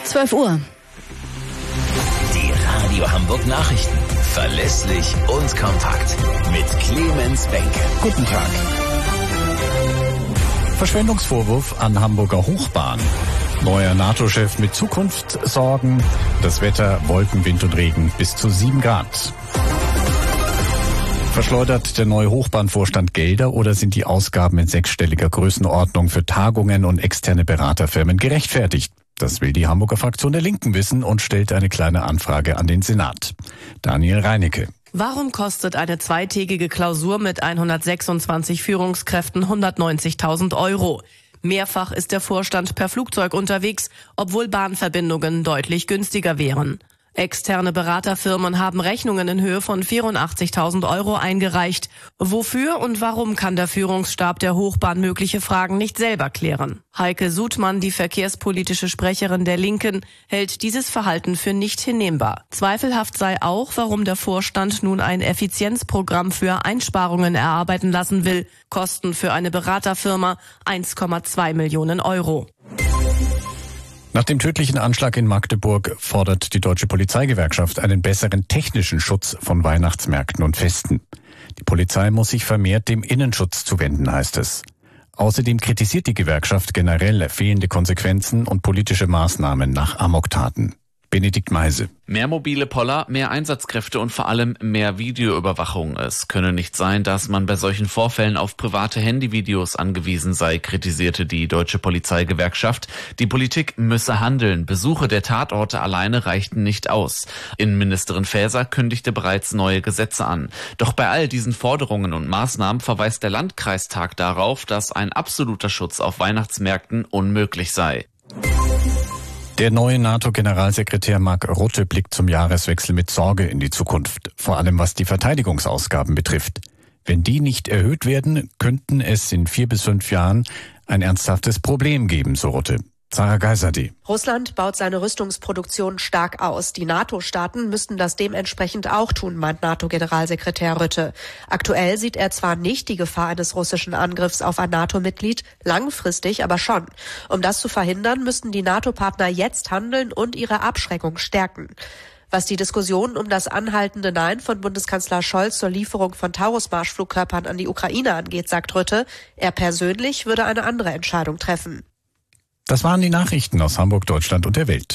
12 Uhr. Die Radio Hamburg Nachrichten. Verlässlich und kompakt. Mit Clemens Benke. Guten Tag. Verschwendungsvorwurf an Hamburger Hochbahn. Neuer NATO-Chef mit Zukunftssorgen. Das Wetter, Wolken, Wind und Regen bis zu 7 Grad. Verschleudert der neue Hochbahnvorstand Gelder oder sind die Ausgaben in 6-stelliger Größenordnung für Tagungen und externe Beraterfirmen gerechtfertigt? Das will die Hamburger Fraktion der Linken wissen und stellt eine kleine Anfrage an den Senat. Daniel Reinecke. Warum kostet eine zweitägige Klausur mit 126 Führungskräften 190.000 €? Mehrfach ist der Vorstand per Flugzeug unterwegs, obwohl Bahnverbindungen deutlich günstiger wären. Externe Beraterfirmen haben Rechnungen in Höhe von 84.000 € eingereicht. Wofür und warum kann der Führungsstab der Hochbahn mögliche Fragen nicht selber klären? Heike Sudmann, die verkehrspolitische Sprecherin der Linken, hält dieses Verhalten für nicht hinnehmbar. Zweifelhaft sei auch, warum der Vorstand nun ein Effizienzprogramm für Einsparungen erarbeiten lassen will. Kosten für eine Beraterfirma 1,2 Millionen €. Nach dem tödlichen Anschlag in Magdeburg fordert die Deutsche Polizeigewerkschaft einen besseren technischen Schutz von Weihnachtsmärkten und Festen. Die Polizei muss sich vermehrt dem Innenschutz zuwenden, heißt es. Außerdem kritisiert die Gewerkschaft generell fehlende Konsequenzen und politische Maßnahmen nach Amoktaten. Benedikt Meise. Mehr mobile Poller, mehr Einsatzkräfte und vor allem mehr Videoüberwachung. Es könne nicht sein, dass man bei solchen Vorfällen auf private Handyvideos angewiesen sei, kritisierte die Deutsche Polizeigewerkschaft. Die Politik müsse handeln. Besuche der Tatorte alleine reichten nicht aus. Innenministerin Faeser kündigte bereits neue Gesetze an. Doch bei all diesen Forderungen und Maßnahmen verweist der Landkreistag darauf, dass ein absoluter Schutz auf Weihnachtsmärkten unmöglich sei. Der neue NATO-Generalsekretär Mark Rutte blickt zum Jahreswechsel mit Sorge in die Zukunft, vor allem was die Verteidigungsausgaben betrifft. Wenn die nicht erhöht werden, könnten es in 4 bis 5 Jahren ein ernsthaftes Problem geben, so Rutte. Sarah Geiserde. Russland baut seine Rüstungsproduktion stark aus. Die NATO-Staaten müssten das dementsprechend auch tun, meint NATO-Generalsekretär Rutte. Aktuell sieht er zwar nicht die Gefahr eines russischen Angriffs auf ein NATO-Mitglied, langfristig aber schon. Um das zu verhindern, müssten die NATO-Partner jetzt handeln und ihre Abschreckung stärken. Was die Diskussion um das anhaltende Nein von Bundeskanzler Scholz zur Lieferung von Taurus-Marschflugkörpern an die Ukraine angeht, sagt Rutte, er persönlich würde eine andere Entscheidung treffen. Das waren die Nachrichten aus Hamburg, Deutschland und der Welt.